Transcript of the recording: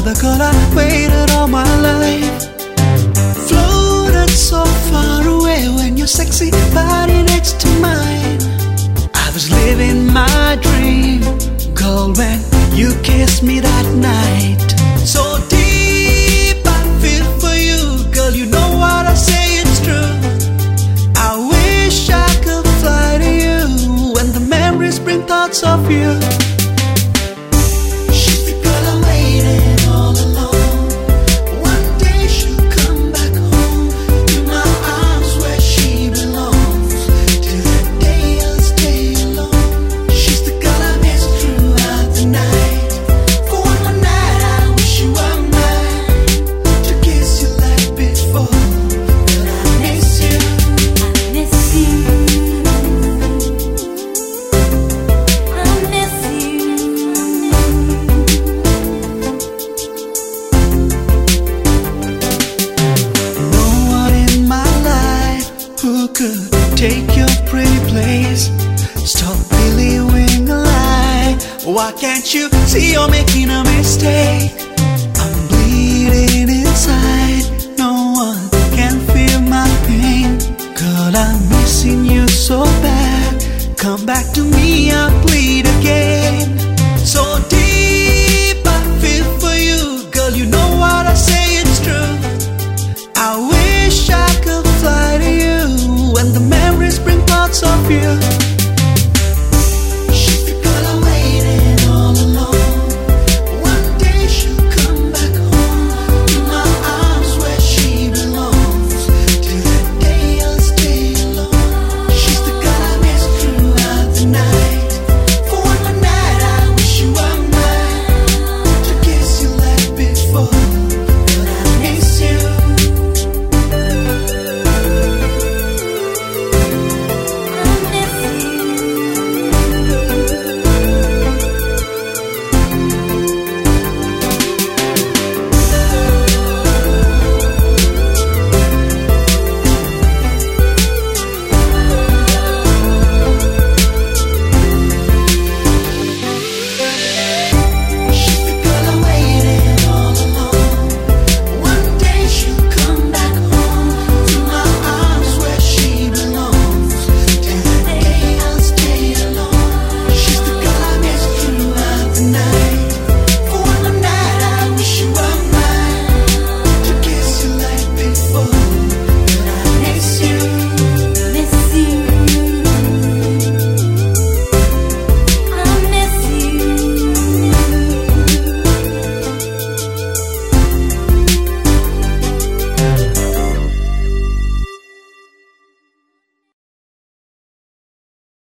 the girl I waited all my life. Floated so far away when your sexy body next to mine. I was living my dream, girl, when you kissed me that night. So deep I feel for you, girl, you know what I say, it's true. I wish I could fly to you when the memories bring thoughts of you. She's the girl I waited all alone. One day she'll come back home to my arms where she belongs. Till that day I'll stay alone. She's the girl I miss throughout the night. For one more night I wish you were mine, to kiss you like before. But I miss you. I miss you. I miss you. No one in my life who could take your pretty place. Stop believing a lie. Why can't you see you're making a mistake? I'm bleeding inside. No one can feel my pain. Girl, I'm missing you so bad. Come back to me, I'll bleed again. So deep I feel for you, girl, you know what I say, it's true. I wish I could fly to you when the memories bring thoughts of you.